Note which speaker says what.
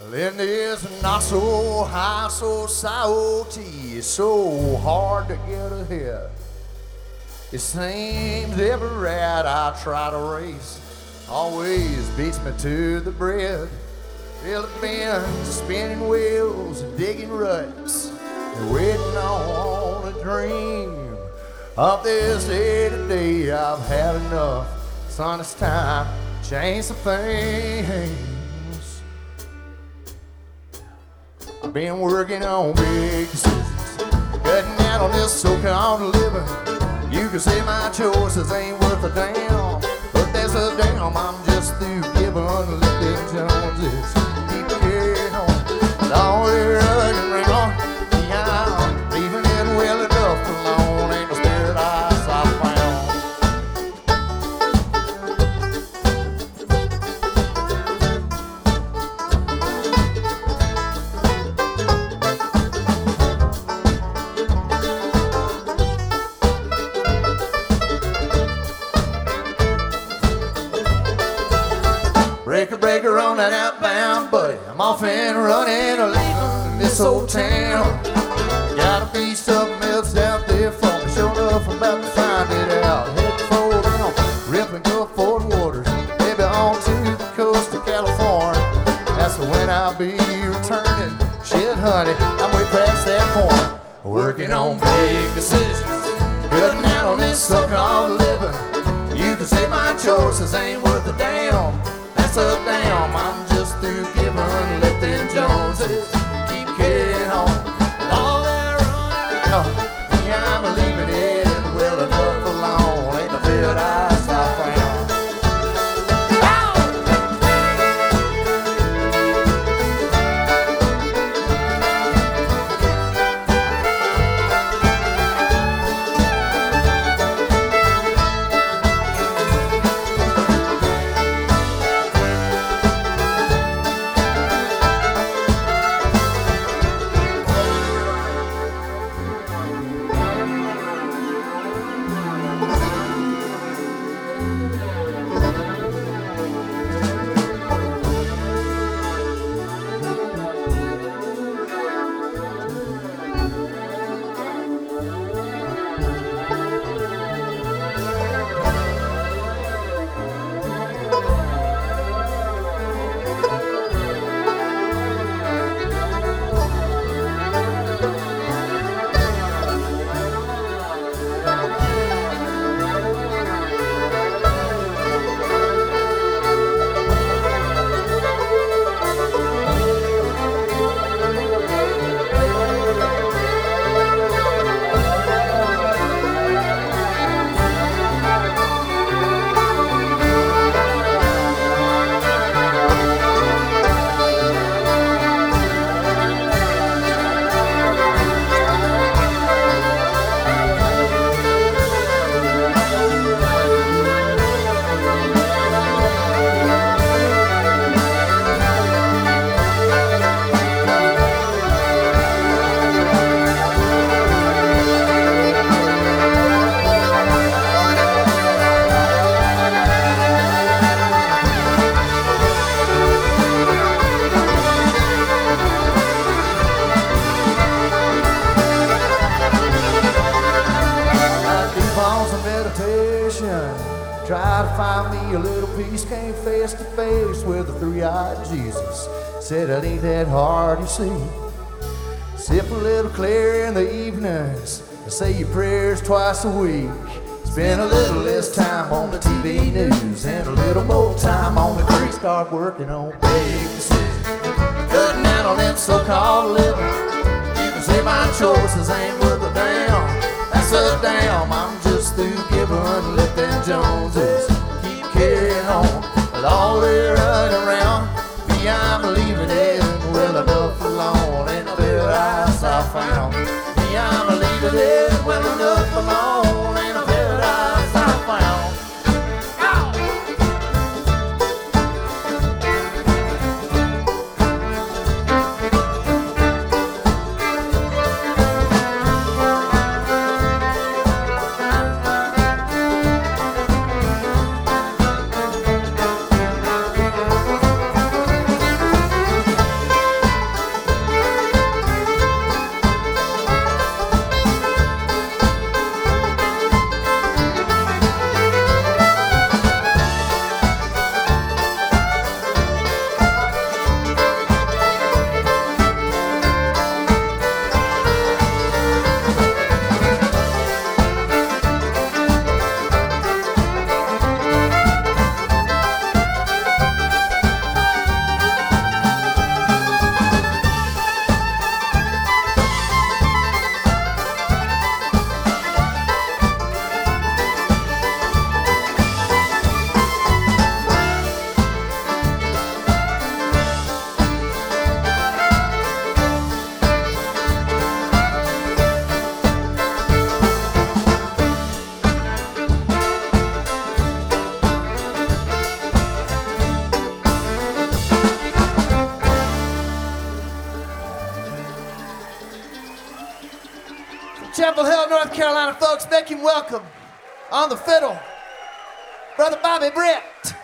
Speaker 1: In this not so high society, it's so hard to get ahead. It seems every rat I try to race always beats me to the bread. Well, it been spinning wheels and digging ruts and waiting on a dream. Of this day to day, I've had enough. Son, it's time to change some things. I've been working on big decisions, cutting out on this so-called living. You can say my choices ain't worth a damn, but there's a damn I'm just through giving. Let them Joneses keep carrying on. And all they're running around, yeah, I'm leaving it well enough alone. Ain't no paradise I found. Breaker on that outbound, buddy. I'm off and running, leaving this old town. Got a piece of milk out there for me. Sure enough, I'm about to find it out. Head to fall down, ripping Gulf Ford waters, maybe on to the coast of California. That's when I'll be returning. Shit, honey, I'm way past that point. Working on big decisions, cutting out on this so-called living. You can say my choices ain't worth a damn. That's a damn, I'm just through giving. Let them Joneses keep carrying on. And all they're running on, yeah, I'm leaving it well enough alone. Ain't no paradise I found. Try to find me a little peace, came face to face with the three-eyed Jesus. Said it ain't that hard, you see. Sip a little clear in the evenings, say your prayers twice a week. Spend a little less time on the TV news and a little more time on the creek. Start working on big decisions, cutting out on them so-called living. You can say my choices ain't worth a damn. That's a damn, I'm just through giving. Let them Joneses keep carrying on. With all they're running around, me, I'm leaving it well enough alone. Ain't no paradise I found. Me, I'm leaving it well enough alone. Ain't no paradise I found. Chapel Hill, North Carolina, folks. Make him welcome on the fiddle, Brother Bobby Britt.